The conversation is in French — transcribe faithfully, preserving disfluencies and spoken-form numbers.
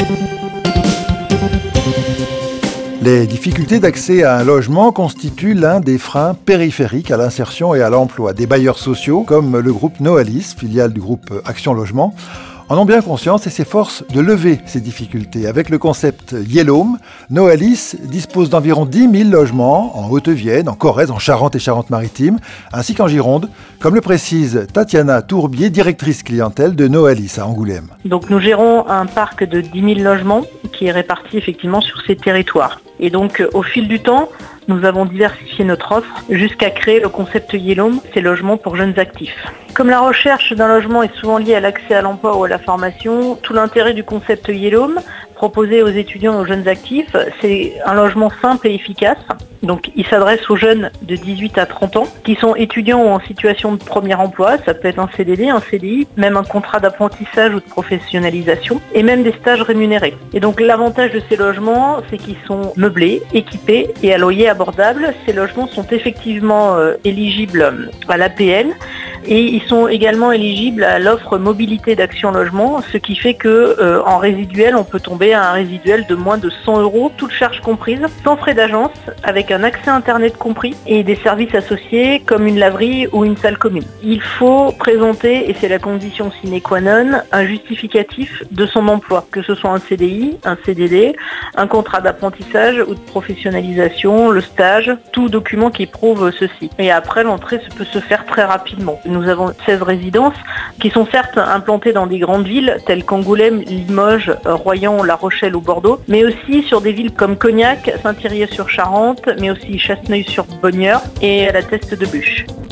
Les difficultés d'accès à un logement constituent l'un des freins périphériques à l'insertion et à l'emploi. Des bailleurs sociaux, comme le groupe Noalis, filiale du groupe Action Logement, en ont bien conscience et s'efforcent de lever ces difficultés. Avec le concept Yellowhome, Noalis dispose d'environ dix mille logements en Haute-Vienne, en Corrèze, en Charente et Charente-Maritime, ainsi qu'en Gironde, comme le précise Tatiana Tourbier, directrice clientèle de Noalis à Angoulême. Donc nous gérons un parc de dix mille logements qui est réparti effectivement sur ces territoires. Et donc au fil du temps, nous avons diversifié notre offre jusqu'à créer le concept Yellowhome, ces logements pour jeunes actifs. Comme la recherche d'un logement est souvent liée à l'accès à l'emploi ou à la formation, tout l'intérêt du concept Yellowhome, proposé aux étudiants et aux jeunes actifs, c'est un logement simple et efficace. Donc il s'adresse aux jeunes de dix-huit à trente ans qui sont étudiants ou en situation de premier emploi. Ça peut être un C D D, un C D I, même un contrat d'apprentissage ou de professionnalisation et même des stages rémunérés. Et donc l'avantage de ces logements, c'est qu'ils sont meublés, équipés et à loyer abordable. Ces logements sont effectivement euh, éligibles à l'A P L et ils sont également éligibles à l'offre mobilité d'Action Logement, ce qui fait que euh, en résiduel, on peut tomber à un résiduel de moins de cent euros, toutes charges comprises, sans frais d'agence, avec un accès Internet compris et des services associés comme une laverie ou une salle commune. Il faut présenter, et c'est la condition sine qua non, un justificatif de son emploi, que ce soit un C D I, un C D D, un contrat d'apprentissage ou de professionnalisation, le stage, tout document qui prouve ceci. Et après, l'entrée peut se faire très rapidement. Nous avons seize résidences qui sont certes implantées dans des grandes villes telles qu'Angoulême, Limoges, Royan, La Rochelle ou Bordeaux, mais aussi sur des villes comme Cognac, Saint-Thirier-sur-Charente, mais aussi Chasseneuil-sur-Bonnieure et la Teste de Buch.